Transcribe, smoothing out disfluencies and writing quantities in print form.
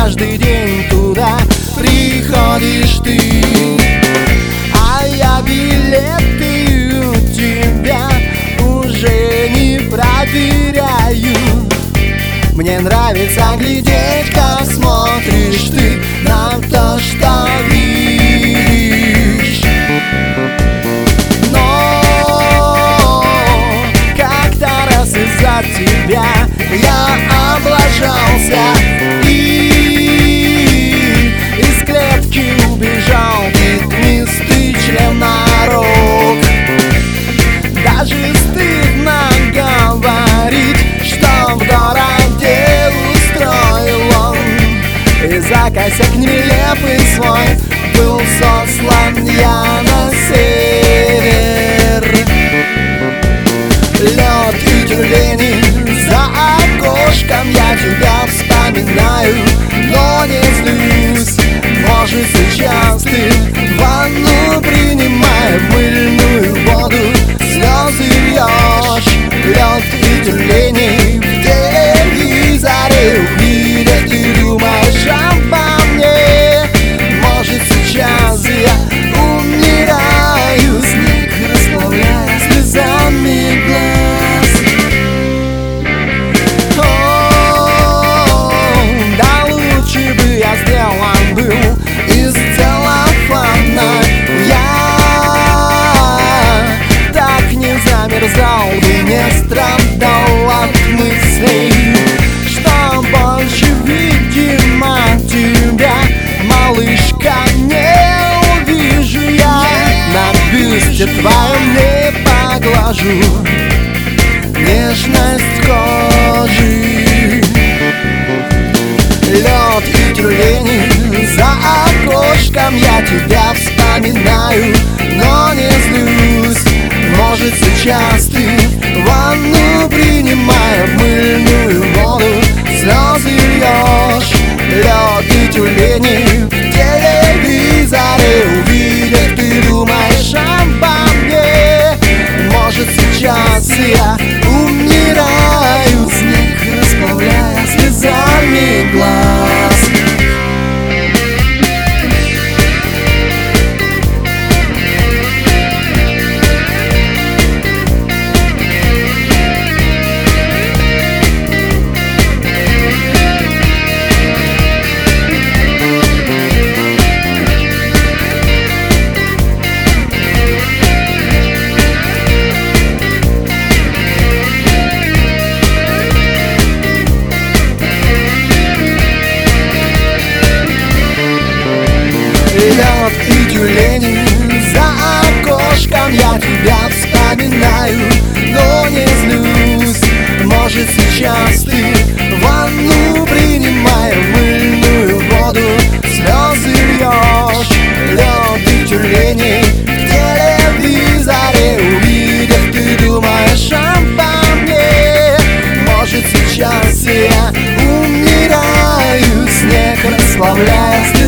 каждый день туда приходишь ты. А я билеты у тебя уже не проверяю. Мне нравится глядеть, как смотришь ты на то, что видишь. Но как-то раз из-за тебя я облажался и из клетки убежал пятнистый членорог. Даже стыдно говорить, что в городе устроил он. И за косяк нелепый свой был сослан я на север. Лед и тюлени за окошком, я тебя вспоминаю, но не злюсь. Может, сейчас ты ванну, принимая мыльную воду, слезы льешь. Лед и тюлени в телевизоре увидят, ты думаешь обо мне. Может, сейчас я умираю, снег расплавляя слезами глаз. О, да лучше бы я сделан был из целлофана. Я так не замерзал бы, не страдал от мыслей, что больше, видимо, тебя, малышка, не увижу я. На бюсте твоем не поглажу нежность кожи. Лед и тюлени за окошком, я тебя вспоминаю, но не злюсь. Может, сейчас ты ванну, принимая мыльную воду, слезы льешь. Лед и тюлени в телевизоре увидят, ты думаешь обо мне. Может, сейчас я умираю, снег расплавляя слезами глаз. Лед и тюлени за окошком, я тебя вспоминаю, но не злюсь. Может, сейчас ты ванну, принимая мыльную воду, слезы льешь. Лед и тюлени в телевизоре увидят, ты думаешь обо мне. Может, сейчас я умираю, снег расплавляя